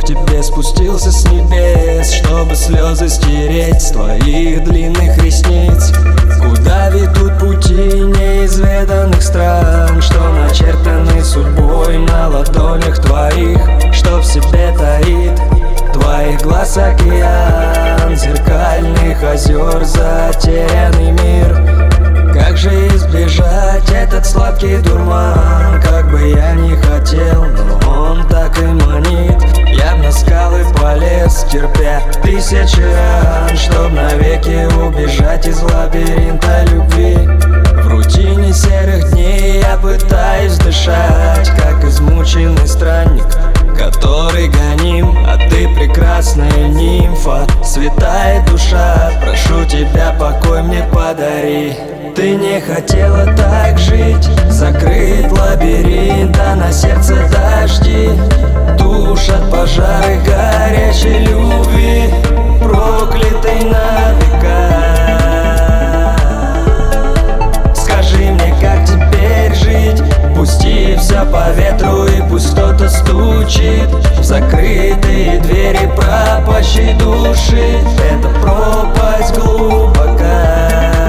тебе спустился с небес, чтобы слезы стереть с твоих длинных ресниц. Куда ведут пути неизведанных стран, что начертаны судьбой на ладонях твоих, что в себе таит твоих глаз океан, зеркальных озер затерянный мир. Как же избежать этот сладкий дурман? Как бы я ни хотел, но он так и манит. Я б на скалы полез, терпя тысячи ран, чтоб навеки убежать из лабиринта любви. В рутине серых дней я пытаюсь дышать, как измученный странник, который гоним. А ты прекрасная нимфа, святая душа, прошу тебя, покой мне подари. Ты не хотела так жить, закрыт лабиринт, а на сердце дожди душат пожары горячей любви, проклятой на века. Скажи мне, как теперь жить? Пусти все по ветру и пусть кто-то стучит в закрытые двери пропащей души. Это пропасть глубока.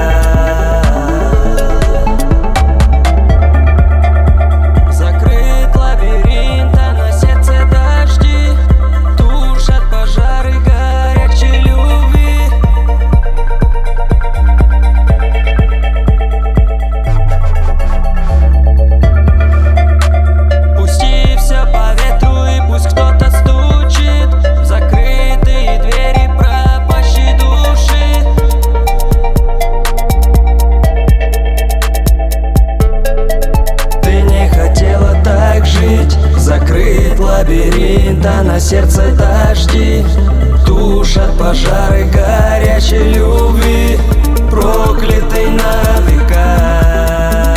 Закрыт лабиринт, а на сердце дожди тушат пожары горячей любви, проклятой на века.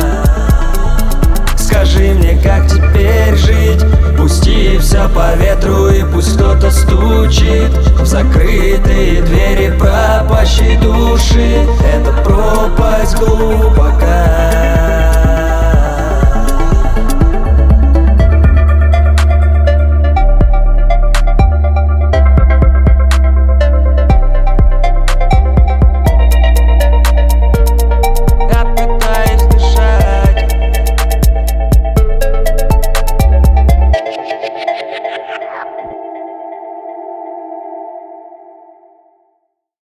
Скажи мне, как теперь жить? Пусти все по ветру и пусть кто-то стучит в закрытые двери пропащей души. Это пропасть глубока.